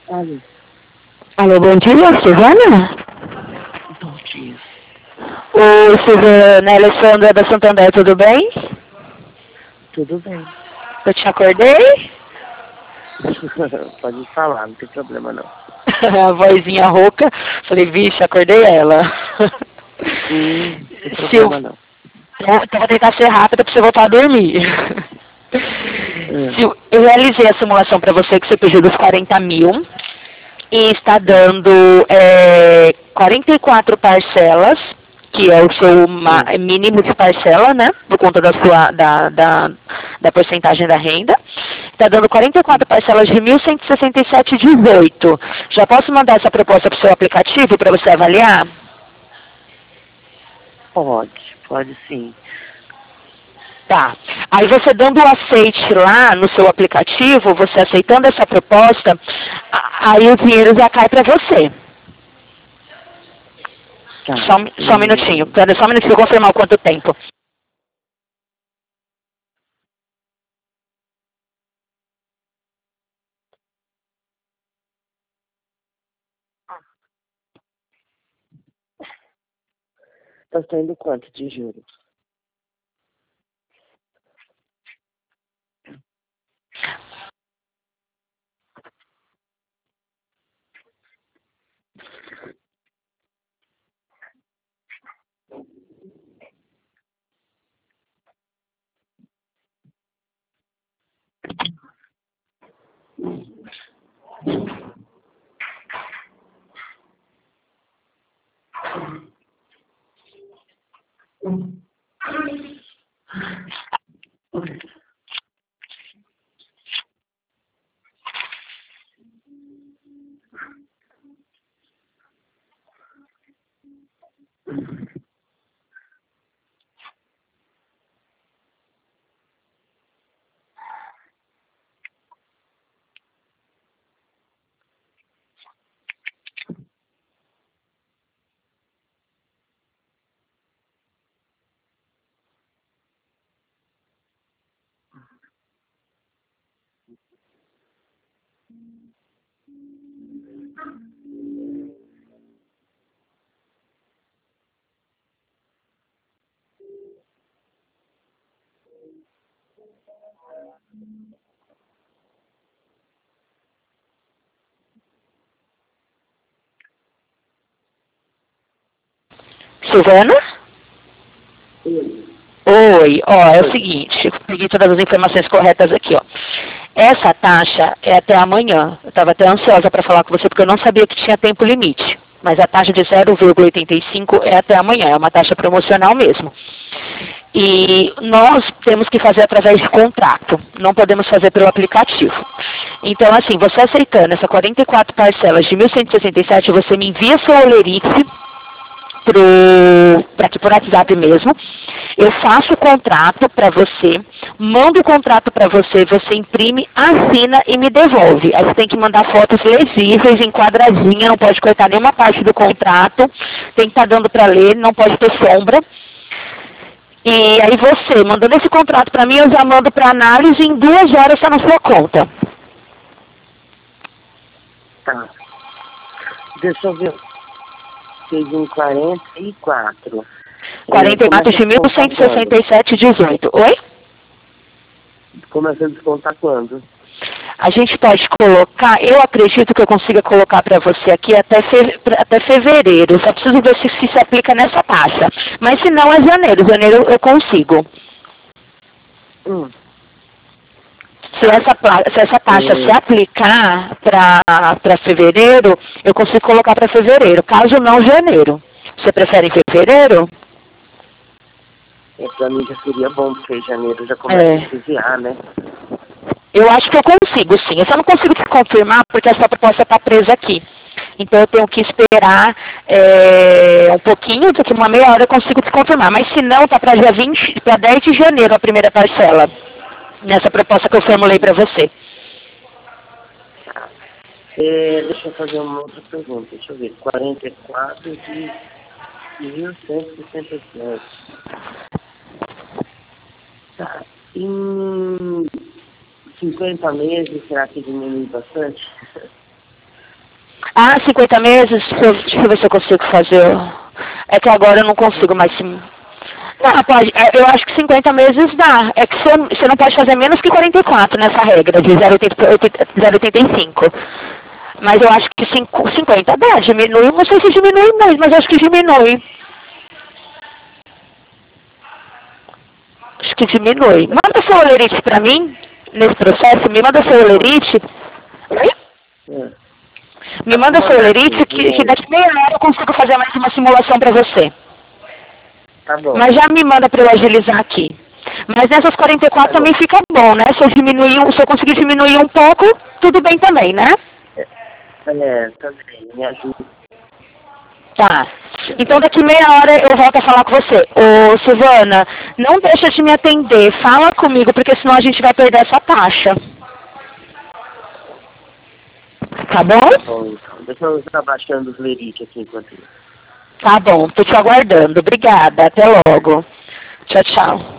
Alô, Alô, bom dia, Silvana? bom dia. Oi, Silvana, Alessandra da Santander, tudo bem? Tudo bem? Eu te acordei? Pode falar, não tem problema não. A vozinha rouca. Falei, vixe, acordei ela. Não tem Sil... problema não. Então vou tentar ser rápida para você voltar a dormir. Ah, Eu realizei a simulação para você que você pediu dos 40 mil e está ah, dando 44 parcelas, que é o seu ah. mínimo de parcela, né? Por conta da porcentagem da renda. Está dando 44 parcelas de 1.167,18. Já posso mandar essa proposta para o seu aplicativo para você avaliar? Pode sim. Tá. Aí você dando o aceite lá no seu aplicativo, você aceitando essa proposta, aí o dinheiro já cai para você. Tá. Só um minutinho. Pera só um minutinho, eu vou confirmar o quanto tempo. Tá saindo quanto de juros? Silvana? Oi. Oi, ó, é o Oi. seguinte, eu peguei todas as informações corretas aqui, ó. Essa taxa é até amanhã. Eu estava até ansiosa para falar com você porque eu não sabia que tinha tempo limite. Mas a taxa de 0,85 é até amanhã, é uma taxa promocional mesmo. E nós temos que fazer através de contrato, não podemos fazer pelo aplicativo. Então, assim, você aceitando essa 44 parcelas de 1.167, você me envia seu olerife para aqui por WhatsApp mesmo. Eu faço o contrato para você, mando o contrato para você, você imprime, assina e me devolve. Aí você tem que mandar fotos legíveis, enquadradinha, não pode cortar nenhuma parte do contrato, tem que estar dando para ler, não pode ter sombra. E aí você, mandando esse contrato para mim, eu já mando para análise e em 2 horas está na sua conta. Tá. Deixa eu ver. Fez em 44. 44 Começa a de descontar quando? 1.167,18. Oi? Começa a descontar quando? A gente pode colocar, eu acredito que eu consiga colocar para você aqui até fevereiro. Só preciso ver se aplica nessa taxa. Mas se não é janeiro. Janeiro eu consigo. Hum, Se tá. essa taxa se É, aplicar para fevereiro, eu consigo colocar para fevereiro. Caso não, janeiro. Você prefere em fevereiro? pra mim já seria bom, porque em janeiro já começa a É. IPVA, né? Eu acho que eu consigo, sim. Eu só não consigo te confirmar porque essa proposta está presa aqui. Então eu tenho que esperar um pouquinho, daqui uma meia hora eu consigo te confirmar. Mas se não, tá para dia 20, para 10 de janeiro a primeira parcela, nessa proposta que eu formulei para você. Tá. Deixa eu fazer uma outra pergunta. Deixa eu ver. 44 de 1.167. Tá. Em 50 meses, será que diminui bastante? Ah, 50 meses? Deixa eu ver se eu consigo fazer. É que agora eu não consigo mais. Não, pode. Eu acho que 50 meses dá. É que você não pode fazer menos que 44 nessa regra de 0,85. Mas eu acho que 50 dá. Diminui, não sei se diminui muito, mas eu acho que diminui. Acho que diminui. Manda seu olerite pra mim, nesse processo. Me manda seu olerite. Oi? Me manda seu olerite que daqui meia hora eu consigo fazer mais uma simulação pra você. Tá bom. Mas já me manda para eu agilizar aqui. Mas nessas 44 também fica bom, né? Se eu conseguir diminuir um pouco, tudo bem também, né? Também, me ajuda. Tá. Então daqui meia hora eu volto a falar com você. Ô, Silvana, não deixa de me atender. Fala comigo, porque senão a gente vai perder essa taxa. Tá bom? Tá bom, então. Deixa eu estar baixando os lerites aqui enquanto isso. Tá bom, tô te aguardando. Obrigada. Até logo. Tchau, tchau.